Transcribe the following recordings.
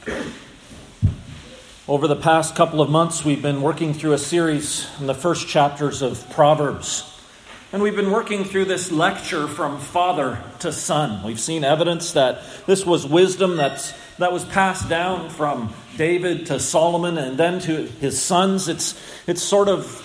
Over the past couple of months, we've been working through a series in the first chapters of Proverbs. And we've been working through this lecture from father to son. We've seen evidence that this was wisdom that was passed down from David to Solomon and then to his sons. It's sort of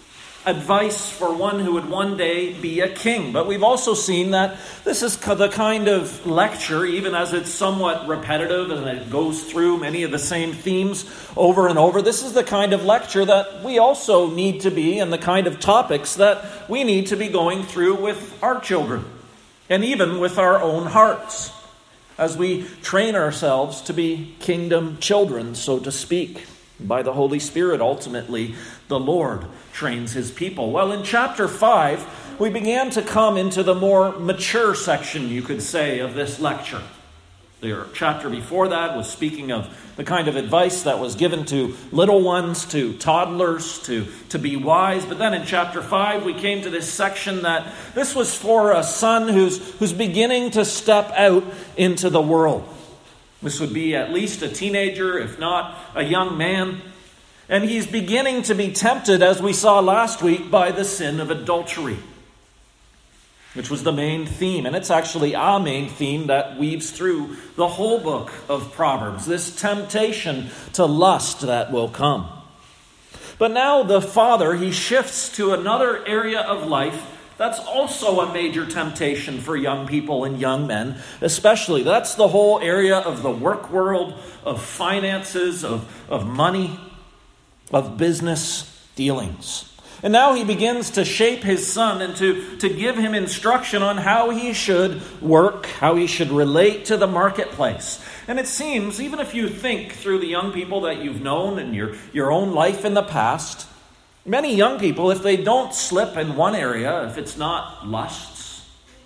advice for one who would one day be a king. But we've also seen that this is the kind of lecture, even as it's somewhat repetitive and it goes through many of the same themes over and over, this is the kind of lecture that we also need to be, and the kind of topics that we need to be going through with our children, and even with our own hearts, as we train ourselves to be kingdom children, so to speak. By the Holy Spirit, ultimately, the Lord trains his people. Well, in chapter 5, we began to come into the more mature section, you could say, of this lecture. The chapter before that was speaking of the kind of advice that was given to little ones, to toddlers, to be wise. But then in chapter 5, we came to this section that this was for a son who's beginning to step out into the world. This would be at least a teenager, if not a young man. And he's beginning to be tempted, as we saw last week, by the sin of adultery, which was the main theme. And it's actually our main theme that weaves through the whole book of Proverbs, this temptation to lust that will come. But now the father, he shifts to another area of life that's also a major temptation for young people and young men, especially. That's the whole area of the work world, of finances, of money, of business dealings. And now he begins to shape his son and to give him instruction on how he should work, how he should relate to the marketplace. And it seems, even if you think through the young people that you've known in your own life in the past, many young people, if they don't slip in one area, if it's not lusts,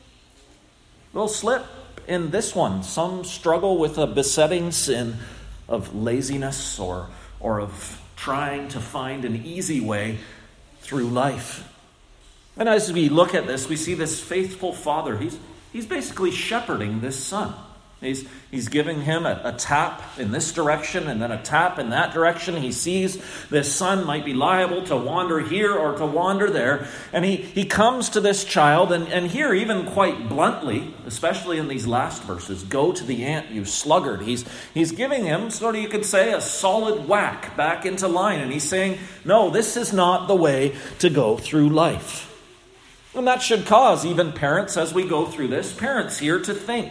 they'll slip in this one. Some struggle with a besetting sin of laziness or of trying to find an easy way through life. And as we look at this, we see this faithful father. He's basically shepherding this son. He's giving him a tap in this direction and then a tap in that direction. He sees this son might be liable to wander here or to wander there. And he comes to this child and here, even quite bluntly, especially in these last verses, "Go to the ant, you sluggard." He's giving him, sort of you could say, a solid whack back into line. And he's saying, no, this is not the way to go through life. And that should cause even parents, as we go through this, parents here to think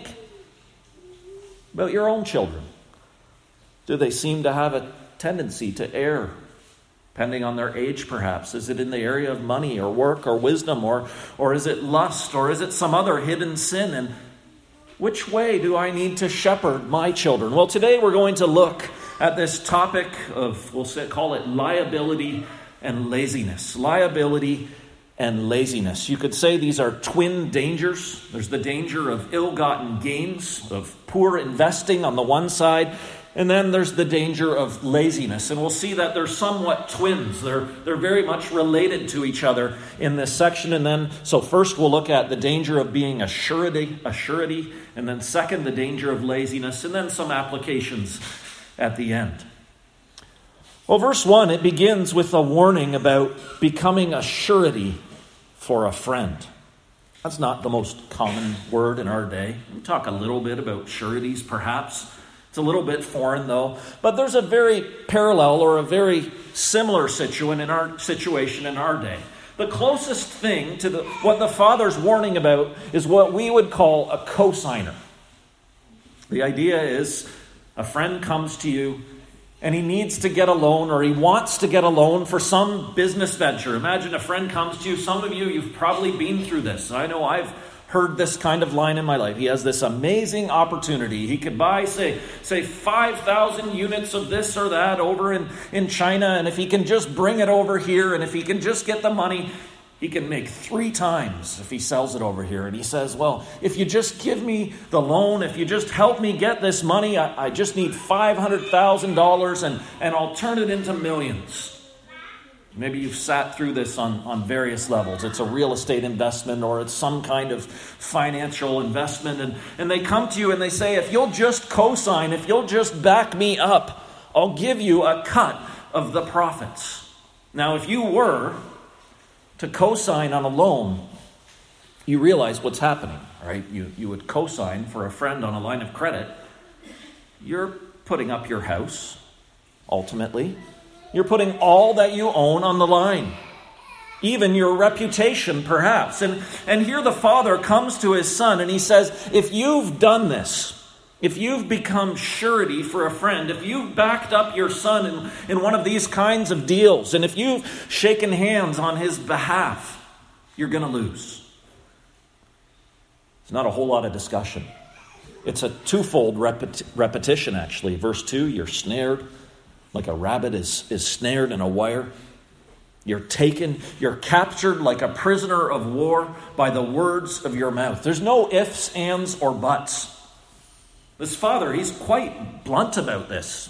about your own children. Do they seem to have a tendency to err, depending on their age perhaps? Is it in the area of money or work or wisdom, or is it lust, or is it some other hidden sin? And which way do I need to shepherd my children? Well, today we're going to look at this topic of, call it liability and laziness. Liability and laziness. You could say these are twin dangers. There's the danger of ill-gotten gains, of poor investing on the one side, and then there's the danger of laziness. And we'll see that they're somewhat twins. They're very much related to each other in this section. And then, so first we'll look at the danger of being a surety, and then second, the danger of laziness, and then some applications at the end. Well, verse 1, it begins with a warning about becoming a surety for a friend. That's not the most common word in our day. We talk a little bit about sureties, perhaps. It's a little bit foreign, though. But there's a very parallel or a very similar situation in our day. The closest thing to what the Father's warning about is what we would call a cosigner. The idea is a friend comes to you and he needs to get a loan, or he wants to get a loan for some business venture. Imagine a friend comes to you. Some of you've probably been through this. I know I've heard this kind of line in my life. He has this amazing opportunity. He could buy, say 5,000 units of this or that over in China, and if he can just bring it over here, and if he can just get the money, he can make 3 times if he sells it over here. And he says, well, if you just give me the loan, if you just help me get this money, I just need $500,000 and I'll turn it into millions. Maybe you've sat through this on various levels. It's a real estate investment or it's some kind of financial investment. And they come to you and they say, if you'll just co-sign, if you'll just back me up, I'll give you a cut of the profits. Now, if you were to co-sign on a loan, you realize what's happening, right? You would co-sign for a friend on a line of credit. You're putting up your house, ultimately. You're putting all that you own on the line. Even your reputation, perhaps. And here the father comes to his son and he says, if you've done this, if you've become surety for a friend, if you've backed up your son in one of these kinds of deals, and if you've shaken hands on his behalf, you're going to lose. It's not a whole lot of discussion. It's a twofold repetition, actually. Verse 2, you're snared like a rabbit is snared in a wire. You're captured like a prisoner of war by the words of your mouth. There's no ifs, ands, or buts. This father, he's quite blunt about this.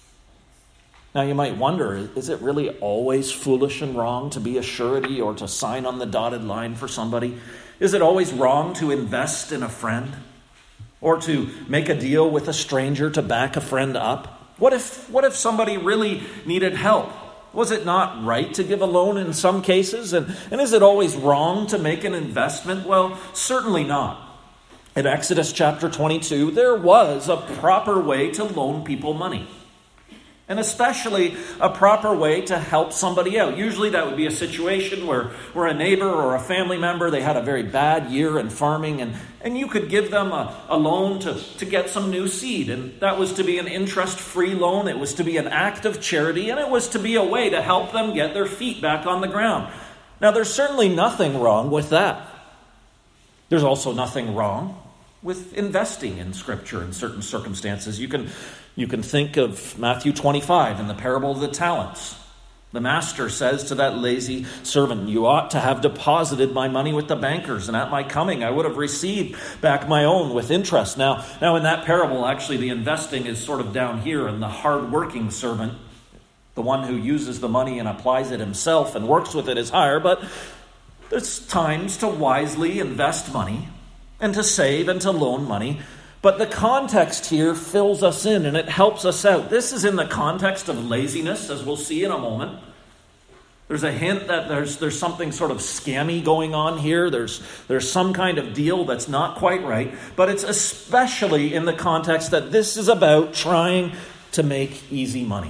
Now you might wonder, is it really always foolish and wrong to be a surety or to sign on the dotted line for somebody? Is it always wrong to invest in a friend? Or to make a deal with a stranger to back a friend up? What if somebody really needed help? Was it not right to give a loan in some cases? And is it always wrong to make an investment? Well, certainly not. In Exodus chapter 22, there was a proper way to loan people money. And especially a proper way to help somebody out. Usually that would be a situation where a neighbor or a family member, they had a very bad year in farming, and you could give them a loan to get some new seed. And that was to be an interest-free loan. It was to be an act of charity, and it was to be a way to help them get their feet back on the ground. Now, there's certainly nothing wrong with that. There's also nothing wrong with investing in Scripture in certain circumstances. You can think of Matthew 25 in the parable of the talents. The master says to that lazy servant, you ought to have deposited my money with the bankers, and at my coming I would have received back my own with interest. Now in that parable, actually the investing is sort of down here, and the hard-working servant, the one who uses the money and applies it himself and works with it, is higher. But there's times to wisely invest money and to save and to loan money. But the context here fills us in and it helps us out. This is in the context of laziness, as we'll see in a moment. There's a hint that there's something sort of scammy going on here. There's some kind of deal that's not quite right. But it's especially in the context that this is about trying to make easy money.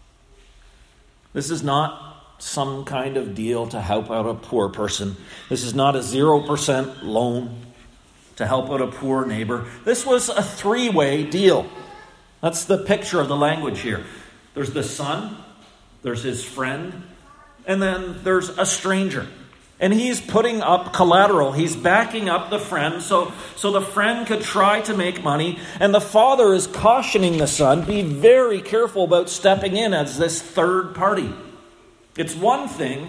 This is not some kind of deal to help out a poor person. This is not a 0% loan to help out a poor neighbor. This was a three-way deal. That's the picture of the language here. There's the son, there's his friend, and then there's a stranger. And he's putting up collateral. He's backing up the friend so the friend could try to make money. And the father is cautioning the son, be very careful about stepping in as this third party. It's one thing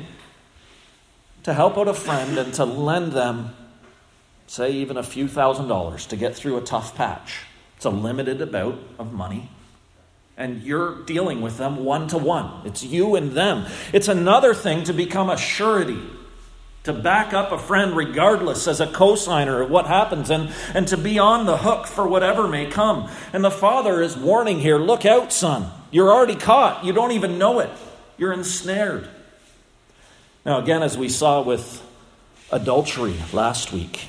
to help out a friend and to lend them, say, even a few $1,000s to get through a tough patch. It's a limited amount of money. And you're dealing with them one-to-one. It's you and them. It's another thing to become a surety, to back up a friend regardless as a cosigner of what happens, and to be on the hook for whatever may come. And the father is warning here, look out, son. You're already caught. You don't even know it. You're ensnared. Now, again, as we saw with adultery last week,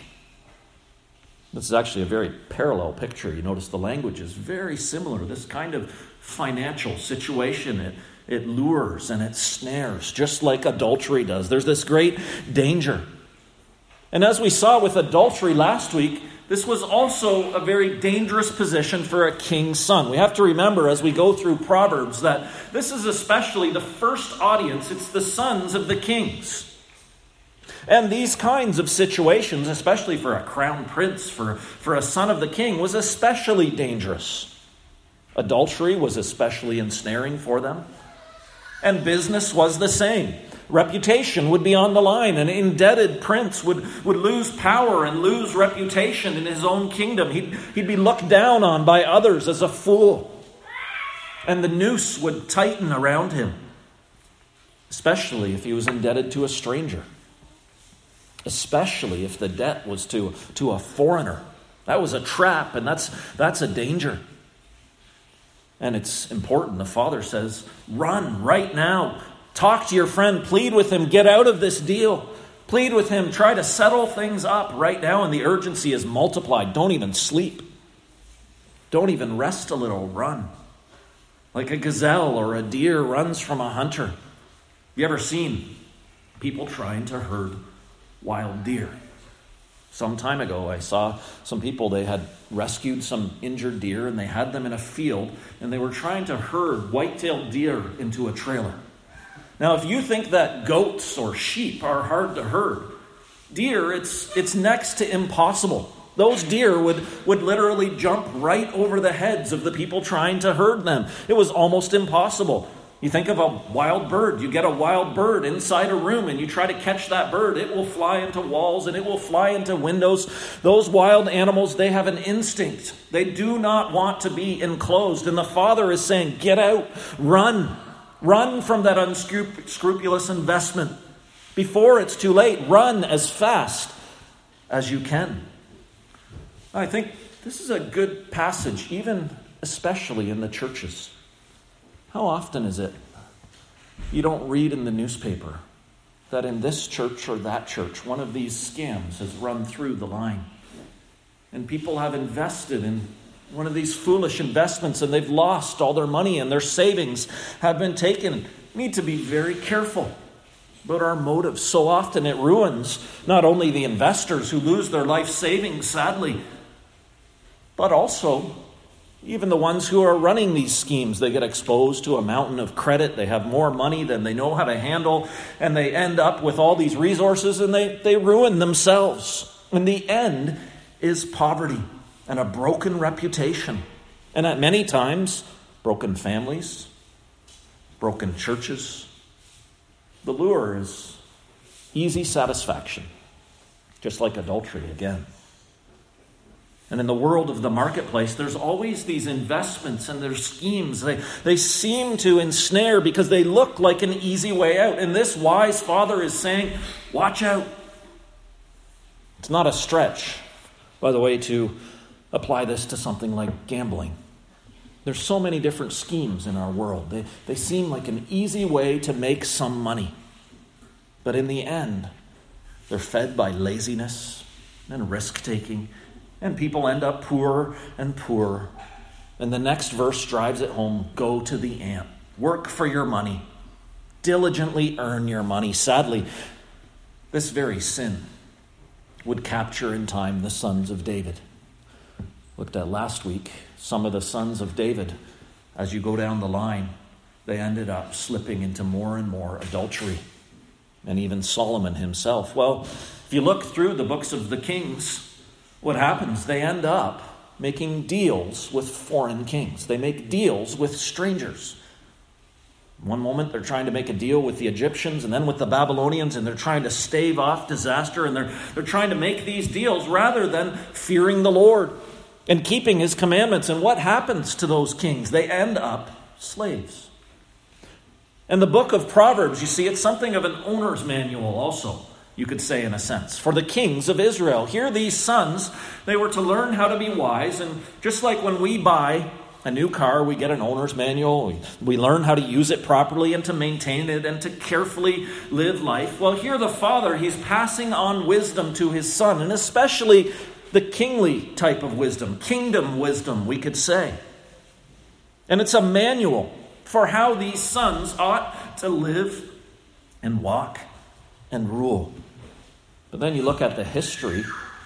this is actually a very parallel picture. You notice the language is very similar. This kind of financial situation, it lures and it snares, just like adultery does. There's this great danger. And as we saw with adultery last week, this was also a very dangerous position for a king's son. We have to remember as we go through Proverbs that this is especially the first audience. It's the sons of the kings. And these kinds of situations, especially for a crown prince, for a son of the king, was especially dangerous. Adultery was especially ensnaring for them. And business was the same. Reputation would be on the line. An indebted prince would lose power and lose reputation in his own kingdom. He'd be looked down on by others as a fool. And the noose would tighten around him. especially if he was indebted to a stranger, especially if the debt was to a foreigner. That was a trap, and that's a danger. And it's important. The father says, run right now. Talk to your friend. Plead with him. Get out of this deal. Plead with him. Try to settle things up right now. And the urgency is multiplied. Don't even sleep. Don't even rest a little. Run. Like a gazelle or a deer runs from a hunter. You ever seen people trying to herd wild deer? Some time ago, I saw some people, they had rescued some injured deer and they had them in a field and they were trying to herd white-tailed deer into a trailer. Now, if you think that goats or sheep are hard to herd, deer, it's next to impossible. Those deer would literally jump right over the heads of the people trying to herd them. It was almost impossible. You think of a wild bird. You get a wild bird inside a room and you try to catch that bird. It will fly into walls and it will fly into windows. Those wild animals, they have an instinct. They do not want to be enclosed. And the father is saying, get out, run. Run from that unscrupulous investment. Before it's too late, run as fast as you can. I think this is a good passage, even especially in the churches. How often is it you don't read in the newspaper that in this church or that church, one of these scams has run through the line? And people have invested in one of these foolish investments and they've lost all their money and their savings have been taken. We need to be very careful about our motives. So often it ruins not only the investors who lose their life savings, sadly, but also even the ones who are running these schemes. They get exposed to a mountain of credit. They have more money than they know how to handle. And they end up with all these resources and they ruin themselves. And the end is poverty and a broken reputation. And at many times, broken families, broken churches. The lure is easy satisfaction, just like adultery again. And in the world of the marketplace, there's always these investments and there's schemes. They seem to ensnare because they look like an easy way out. And this wise father is saying, watch out. It's not a stretch, by the way, to apply this to something like gambling. There's so many different schemes in our world. They seem like an easy way to make some money. But in the end, they're fed by laziness and risk-taking. And people end up poorer and poorer. And the next verse drives it home. Go to the ant. Work for your money. Diligently earn your money. Sadly, this very sin would capture in time the sons of David. Looked at last week, some of the sons of David, as you go down the line, they ended up slipping into more and more adultery. And even Solomon himself. Well, if you look through the books of the Kings, what happens? They end up making deals with foreign kings. They make deals with strangers. One moment they're trying to make a deal with the Egyptians and then with the Babylonians, and they're trying to stave off disaster, and they're trying to make these deals rather than fearing the Lord and keeping his commandments. And what happens to those kings? They end up slaves. And the book of Proverbs, you see, it's something of an owner's manual also, you could say in a sense, for the kings of Israel. Here these sons, they were to learn how to be wise. And just like when we buy a new car, we get an owner's manual. We learn how to use it properly and to maintain it and to carefully live life. Well, here the father, he's passing on wisdom to his son, and especially the kingly type of wisdom, kingdom wisdom, we could say. And it's a manual for how these sons ought to live and walk and rule. But then you look at the history,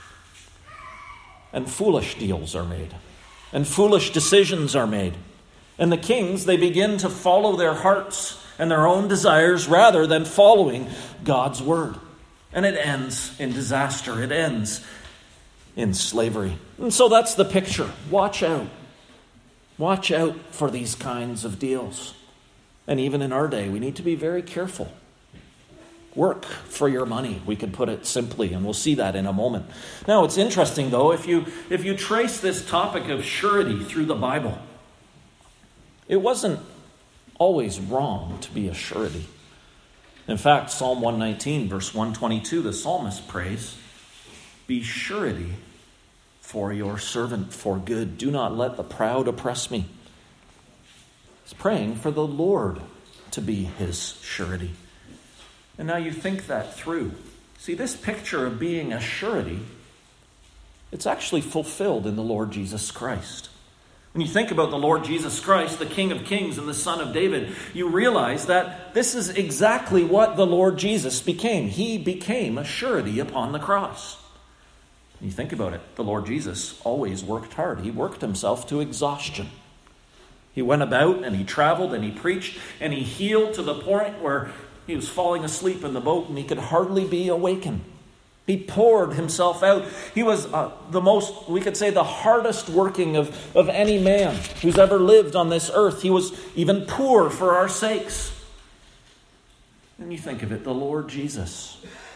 and foolish deals are made, and foolish decisions are made. And the kings, they begin to follow their hearts and their own desires rather than following God's word. And it ends in disaster. It ends in slavery. And so that's the picture. Watch out. Watch out for these kinds of deals. And even in our day, we need to be very careful. Work for your money, we could put it simply, and we'll see that in a moment. Now, it's interesting, though, if you trace this topic of surety through the Bible, it wasn't always wrong to be a surety. In fact, Psalm 119, verse 122, the psalmist prays, "Be surety for your servant for good. Do not let the proud oppress me." He's praying for the Lord to be his surety. And now you think that through. See, this picture of being a surety, it's actually fulfilled in the Lord Jesus Christ. When you think about the Lord Jesus Christ, the King of Kings and the Son of David, you realize that this is exactly what the Lord Jesus became. He became a surety upon the cross. When you think about it, the Lord Jesus always worked hard. He worked himself to exhaustion. He went about and he traveled and he preached and he healed to the point where he was falling asleep in the boat and he could hardly be awakened. He poured himself out. He was the most, we could say, the hardest working of any man who's ever lived on this earth. He was even poor for our sakes. And you think of it, the Lord Jesus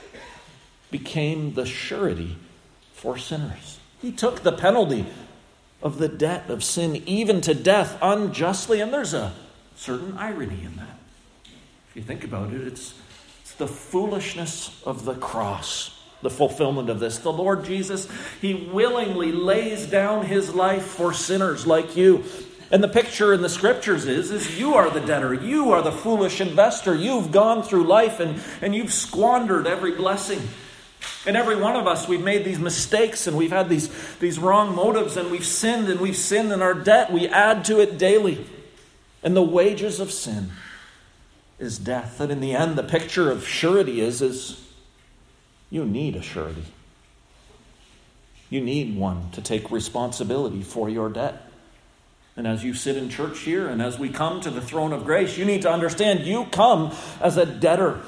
became the surety for sinners. He took the penalty of the debt of sin, even to death, unjustly. And there's a certain irony in that. If you think about it, it's the foolishness of the cross. The fulfillment of this. The Lord Jesus, he willingly lays down his life for sinners like you. And the picture in the scriptures is you are the debtor. You are the foolish investor. You've gone through life and you've squandered every blessing. And every one of us, we've made these mistakes and we've had these wrong motives and we've sinned in our debt. We add to it daily. And the wages of sin is death. And in the end, the picture of surety is you need a surety. You need one to take responsibility for your debt. And as you sit in church here and as we come to the throne of grace, you need to understand you come as a debtor,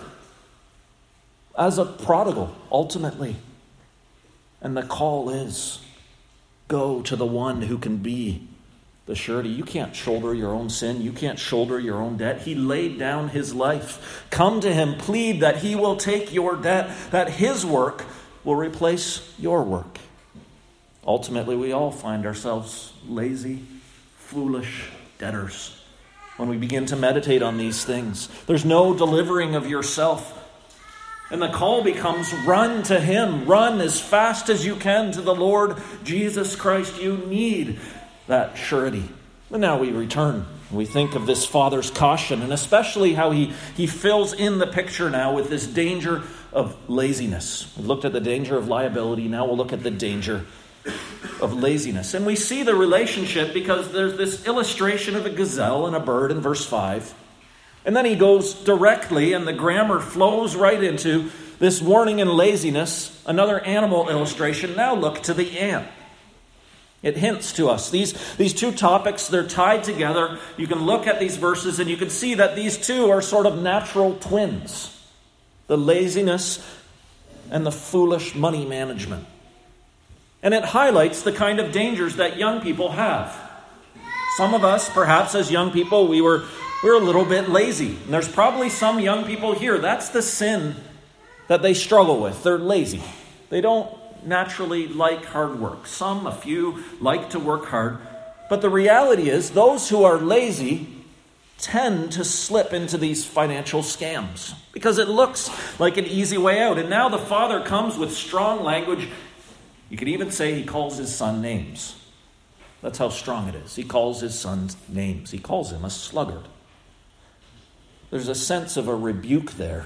as a prodigal, ultimately. And the call is, go to the one who can be the surety. You can't shoulder your own sin. You can't shoulder your own debt. He laid down his life. Come to him. Plead that he will take your debt, that his work will replace your work. Ultimately, we all find ourselves lazy, foolish debtors when we begin to meditate on these things. There's no delivering of yourself. And the call becomes run to him. Run as fast as you can to the Lord Jesus Christ. You need that surety. And now we return. We think of this Father's caution, and especially how he fills in the picture now with this danger of laziness. We looked at the danger of liability. Now we'll look at the danger of laziness. And we see the relationship because there's this illustration of a gazelle and a bird in verse 5. And then he goes directly, and the grammar flows right into this warning and laziness, another animal illustration. Now look to the ant. It hints to us. These two topics, they're tied together. You can look at these verses and you can see that these two are sort of natural twins. The laziness and the foolish money management. And it highlights the kind of dangers that young people have. Some of us, perhaps as young people, we're a little bit lazy. And there's probably some young people here, that's the sin that they struggle with. They're lazy. They don't naturally like hard work. A few like to work hard. But the reality is those who are lazy tend to slip into these financial scams because it looks like an easy way out. And now the Father comes with strong language. You could even say he calls his son names. That's how strong it is. He calls his son names. He calls him a sluggard. There's a sense of a rebuke there.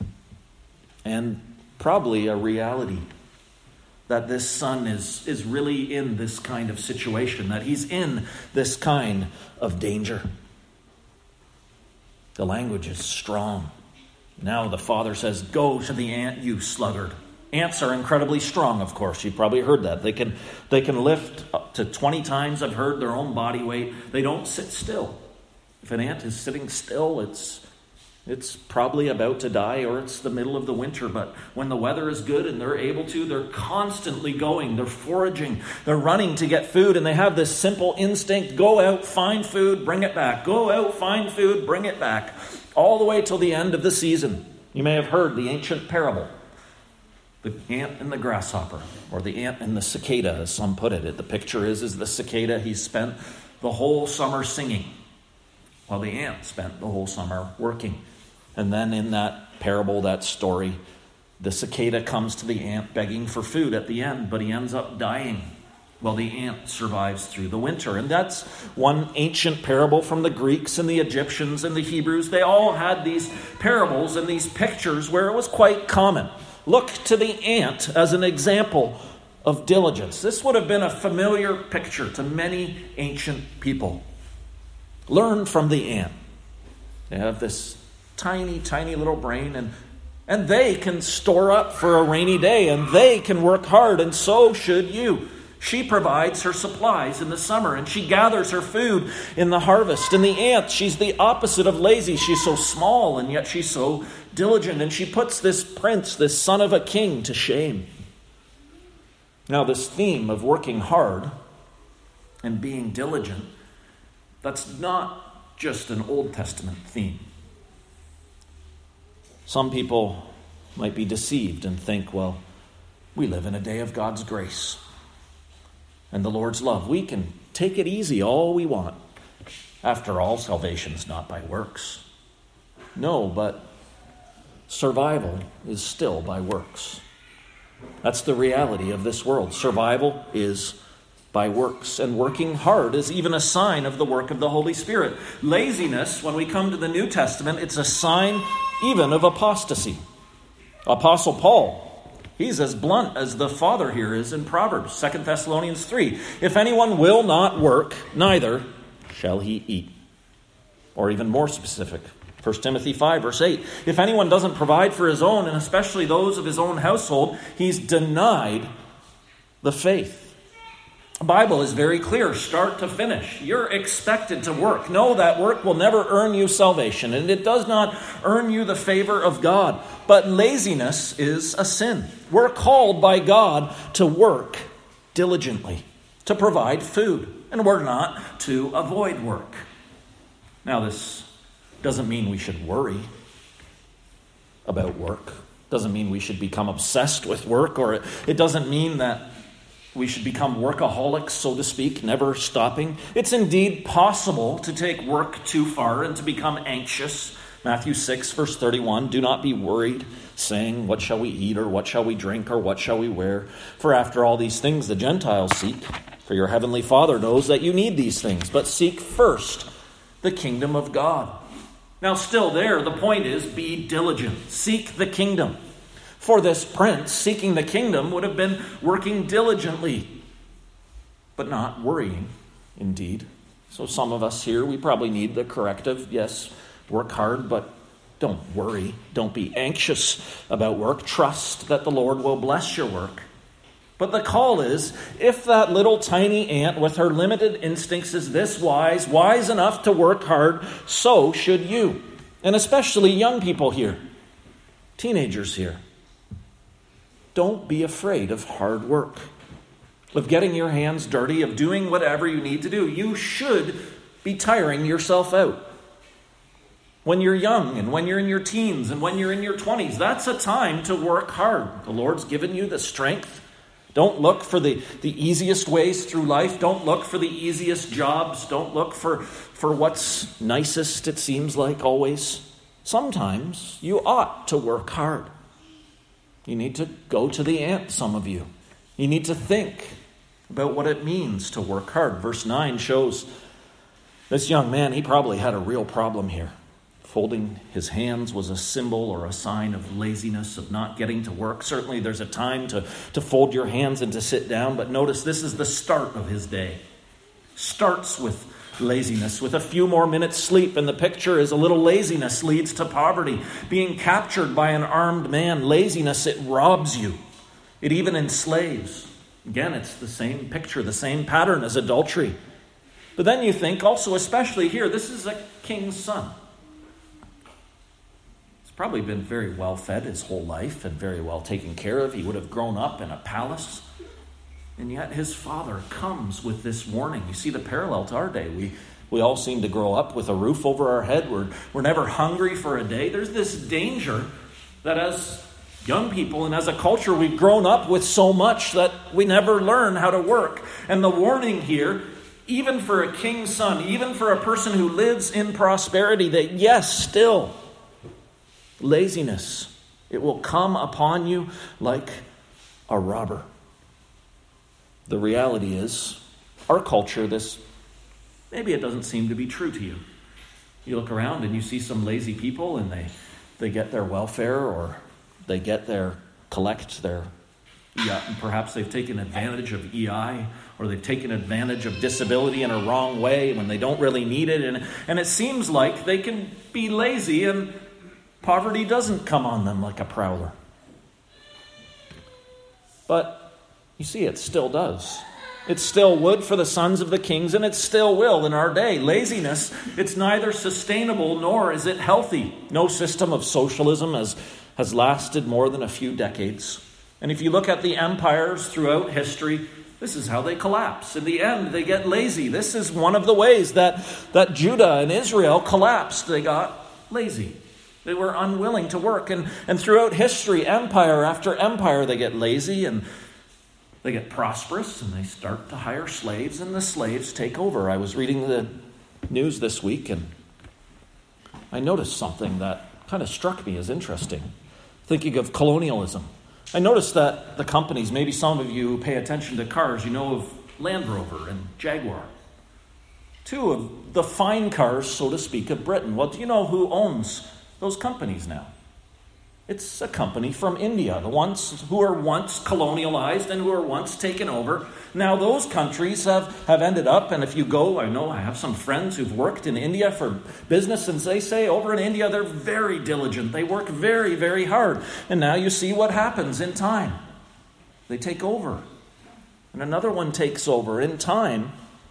And probably a reality that this son is really in this kind of situation, that he's in this kind of danger. The language is strong. Now the Father says, go to the ant, you sluggard. Ants are incredibly strong, of course. You've probably heard that. They can lift up to 20 times, I've heard, their own body weight. They don't sit still. If an ant is sitting still, it's probably about to die, or it's the middle of the winter. But when the weather is good and they're able to, they're constantly going. They're foraging. They're running to get food. And they have this simple instinct. Go out, find food, bring it back. Go out, find food, bring it back. All the way till the end of the season. You may have heard the ancient parable. The ant and the grasshopper, or the ant and the cicada, as some put it. The picture is the cicada, he spent the whole summer singing, while the ant spent the whole summer working. And then in that parable, that story, the cicada comes to the ant begging for food at the end, but he ends up dying. Well, the ant survives through the winter. And that's one ancient parable from the Greeks and the Egyptians and the Hebrews. They all had these parables and these pictures where it was quite common. Look to the ant as an example of diligence. This would have been a familiar picture to many ancient people. Learn from the ant. They have this tiny, tiny little brain, and they can store up for a rainy day, and they can work hard, and so should you. She provides her supplies in the summer, and she gathers her food in the harvest. And the ant, she's the opposite of lazy. She's so small, and yet she's so diligent. And she puts this prince, this son of a king, to shame. Now, this theme of working hard and being diligent, that's not just an Old Testament theme. Some people might be deceived and think, well, we live in a day of God's grace and the Lord's love. We can take it easy all we want. After all, salvation's not by works. No, but survival is still by works. That's the reality of this world. Survival is by works, and working hard is even a sign of the work of the Holy Spirit. Laziness, when we come to the New Testament, it's a sign even of apostasy. Apostle Paul, he's as blunt as the Father here is in Proverbs, 2 Thessalonians 3. If anyone will not work, neither shall he eat. Or even more specific, 1 Timothy 5, verse 8. If anyone doesn't provide for his own, and especially those of his own household, he's denied the faith. The Bible is very clear, start to finish. You're expected to work. No, that work will never earn you salvation, and it does not earn you the favor of God. But laziness is a sin. We're called by God to work diligently, to provide food, and we're not to avoid work. Now, this doesn't mean we should worry about work. Doesn't mean we should become obsessed with work, or it doesn't mean that we should become workaholics, so to speak, never stopping. It's indeed possible to take work too far and to become anxious. Matthew 6, verse 31, do not be worried, saying, what shall we eat, or what shall we drink, or what shall we wear? For after all these things the Gentiles seek, for your heavenly Father knows that you need these things. But seek first the kingdom of God. Now still there, the point is, be diligent. Seek the kingdom. For this prince, seeking the kingdom would have been working diligently, but not worrying, indeed. So some of us here, we probably need the corrective. Yes, work hard, but don't worry. Don't be anxious about work. Trust that the Lord will bless your work. But the call is, if that little tiny ant with her limited instincts is this wise enough to work hard, so should you. And especially young people here, teenagers here. Don't be afraid of hard work, of getting your hands dirty, of doing whatever you need to do. You should be tiring yourself out. When you're young and when you're in your teens and when you're in your 20s, that's a time to work hard. The Lord's given you the strength. Don't look for the easiest ways through life. Don't look for the easiest jobs. Don't look for what's nicest, it seems like, always. Sometimes you ought to work hard. You need to go to the ant, some of you. You need to think about what it means to work hard. Verse 9 shows this young man, he probably had a real problem here. Folding his hands was a symbol or a sign of laziness, of not getting to work. Certainly there's a time to fold your hands and to sit down, but notice this is the start of his day. Starts with laziness, with a few more minutes sleep, and the picture is a little laziness leads to poverty. Being captured by an armed man, laziness, it robs you. It even enslaves. Again, it's the same picture, the same pattern as adultery. But then you think also, especially here, this is a king's son. He's probably been very well fed his whole life and very well taken care of. He would have grown up in a palace. And yet his father comes with this warning. You see the parallel to our day. We all seem to grow up with a roof over our head. We're never hungry for a day. There's this danger that as young people and as a culture, we've grown up with so much that we never learn how to work. And the warning here, even for a king's son, even for a person who lives in prosperity, that yes, still, laziness. It will come upon you like a robber. The reality is, our culture, maybe it doesn't seem to be true to you. You look around and you see some lazy people and they get their welfare, or they collect their and perhaps they've taken advantage of EI, or they've taken advantage of disability in a wrong way when they don't really need it. And it seems like they can be lazy and poverty doesn't come on them like a prowler. But you see, it still does. It still would for the sons of the kings, and it still will in our day. Laziness, it's neither sustainable nor is it healthy. No system of socialism has lasted more than a few decades. And if you look at the empires throughout history, this is how they collapse. In the end, they get lazy. This is one of the ways that Judah and Israel collapsed. They got lazy. They were unwilling to work. And throughout history, empire after empire, they get lazy and they get prosperous, and they start to hire slaves, and the slaves take over. I was reading the news this week, and I noticed something that kind of struck me as interesting. Thinking of colonialism. I noticed that the companies, maybe some of you who pay attention to cars, you know of Land Rover and Jaguar. Two of the fine cars, so to speak, of Britain. Well, do you know who owns those companies now? It's a company from India, the ones who were once colonialized and who were once taken over. Now those countries have ended up, and if you go, I have some friends who've worked in India for business, and they say over in India they're very diligent. They work very, very hard. And now you see what happens in time. They take over. And another one takes over. In time,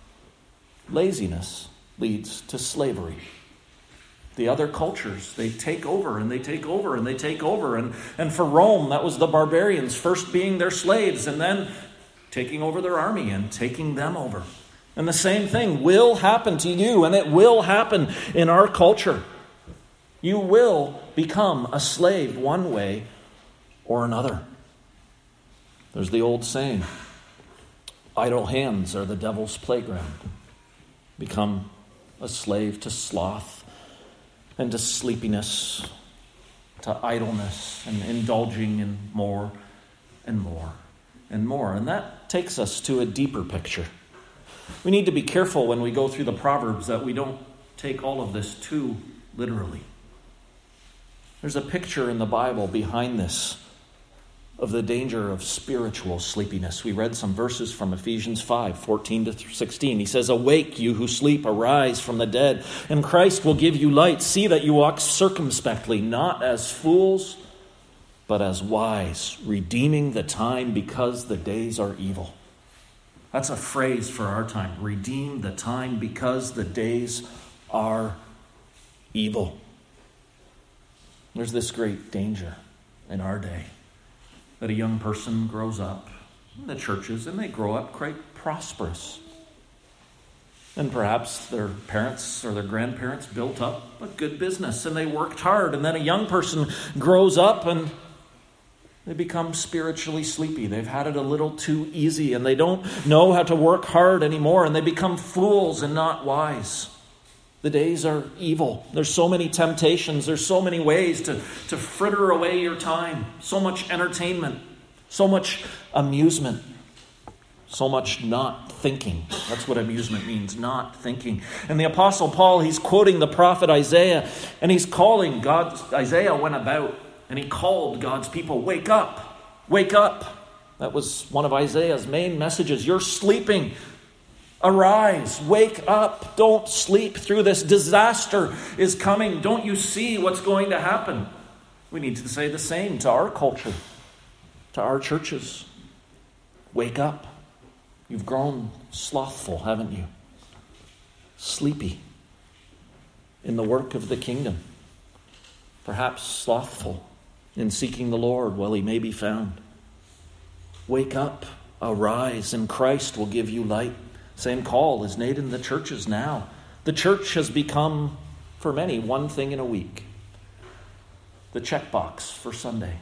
laziness leads to slavery. The other cultures, they take over and they take over and they take over. And for Rome, that was the barbarians first being their slaves and then taking over their army and taking them over. And the same thing will happen to you, and it will happen in our culture. You will become a slave one way or another. There's the old saying, idle hands are the devil's playground. Become a slave to sloth and to sleepiness, to idleness, and indulging in more and more and more. And that takes us to a deeper picture. We need to be careful when we go through the Proverbs that we don't take all of this too literally. There's a picture in the Bible behind this of the danger of spiritual sleepiness. We read some verses from Ephesians 5:14-16. He says, "Awake, you who sleep, arise from the dead, and Christ will give you light. See that you walk circumspectly, not as fools, but as wise, redeeming the time because the days are evil." That's a phrase for our time. Redeem the time because the days are evil. There's this great danger in our day that a young person grows up in the churches and they grow up quite prosperous. And perhaps their parents or their grandparents built up a good business and they worked hard. And then a young person grows up and they become spiritually sleepy. They've had it a little too easy and they don't know how to work hard anymore. And they become fools and not wise. The days are evil. There's so many temptations. There's so many ways to fritter away your time. So much entertainment. So much amusement. So much not thinking. That's what amusement means, not thinking. And the Apostle Paul, he's quoting the prophet Isaiah, and he's calling God. Isaiah went about, and he called God's people, wake up, wake up. That was one of Isaiah's main messages. You're sleeping. Arise, wake up, don't sleep through this. Disaster is coming. Don't you see what's going to happen? We need to say the same to our culture, to our churches. Wake up. You've grown slothful, haven't you? Sleepy in the work of the kingdom. Perhaps slothful in seeking the Lord while he may be found. Wake up, arise, and Christ will give you light. Same call is made in the churches now. The church has become, for many, one thing in a week. The checkbox for Sunday.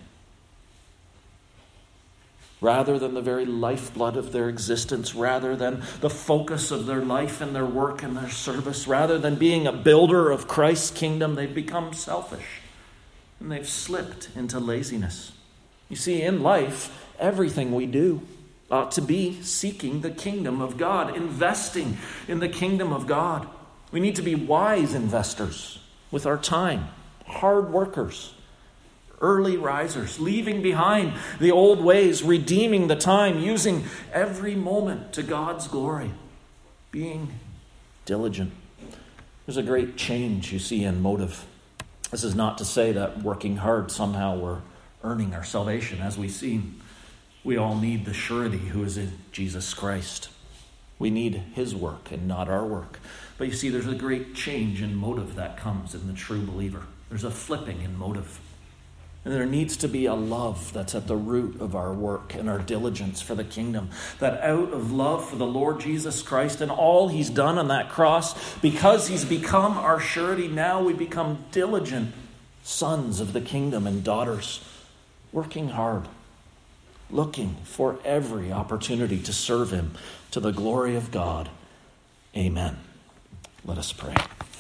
Rather than the very lifeblood of their existence, rather than the focus of their life and their work and their service, rather than being a builder of Christ's kingdom, they've become selfish. and they've slipped into laziness. You see, in life, everything we do ought to be seeking the kingdom of God, investing in the kingdom of God. We need to be wise investors with our time, hard workers, early risers, leaving behind the old ways, redeeming the time, using every moment to God's glory, being diligent. There's a great change, you see, in motive. This is not to say that working hard somehow we're earning our salvation. As we've seen, we all need the surety who is in Jesus Christ. We need his work and not our work. But you see, there's a great change in motive that comes in the true believer. There's a flipping in motive. And there needs to be a love that's at the root of our work and our diligence for the kingdom. That out of love for the Lord Jesus Christ and all he's done on that cross, because he's become our surety, now we become diligent sons of the kingdom and daughters, working hard, looking for every opportunity to serve him to the glory of God. Amen. Let us pray.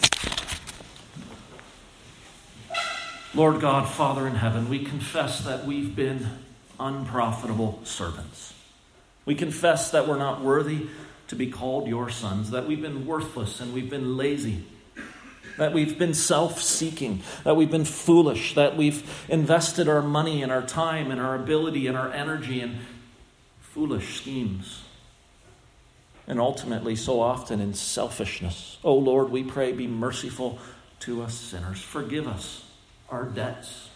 Lord God, Father in heaven, we confess that we've been unprofitable servants. We confess that we're not worthy to be called your sons, that we've been worthless and we've been lazy, that we've been self-seeking, that we've been foolish, that we've invested our money and our time and our ability and our energy in foolish schemes, and ultimately so often in selfishness. Oh Lord, we pray, be merciful to us sinners. Forgive us our debts.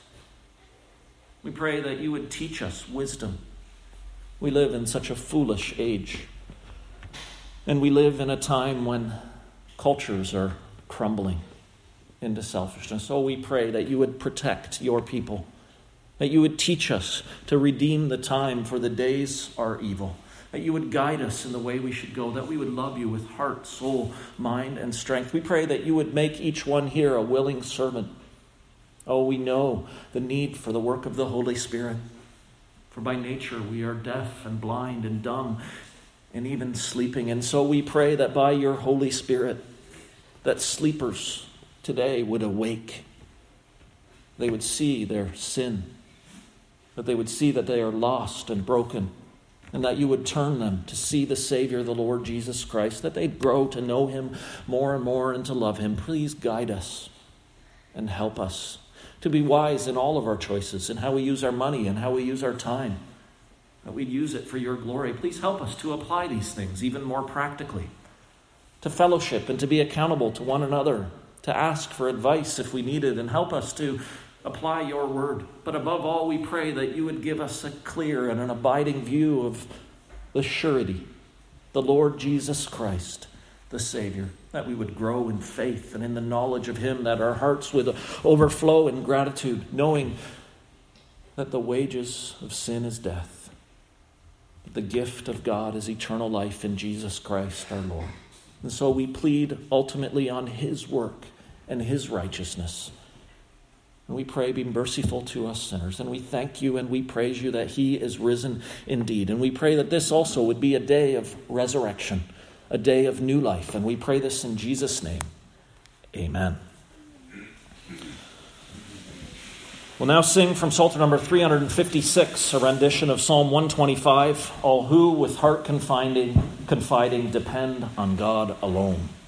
We pray that you would teach us wisdom. We live in such a foolish age, and we live in a time when cultures are crumbling into selfishness. Oh, we pray that you would protect your people, that you would teach us to redeem the time, for the days are evil, that you would guide us in the way we should go, that we would love you with heart, soul, mind, and strength. We pray that you would make each one here a willing servant. Oh, we know the need for the work of the Holy Spirit, for by nature we are deaf and blind and dumb and even sleeping. And so we pray that by your Holy Spirit, that sleepers today would awake. They would see their sin, that they would see that they are lost and broken, and that you would turn them to see the Savior, the Lord Jesus Christ, that they'd grow to know him more and more and to love him. Please guide us and help us to be wise in all of our choices, in how we use our money and how we use our time, that we'd use it for your glory. Please help us to apply these things even more practically, to fellowship and to be accountable to one another, to ask for advice if we need it, and help us to apply your word. But above all, we pray that you would give us a clear and an abiding view of the surety, the Lord Jesus Christ, the Savior, that we would grow in faith and in the knowledge of him, that our hearts would overflow in gratitude, knowing that the wages of sin is death, but the gift of God is eternal life in Jesus Christ our Lord. And so we plead ultimately on his work and his righteousness. And we pray, be merciful to us sinners. And we thank you and we praise you that he is risen indeed. And we pray that this also would be a day of resurrection, a day of new life. And we pray this in Jesus' name. Amen. We'll now sing from Psalter number 356, a rendition of Psalm 125, all who with heart confiding depend on God alone.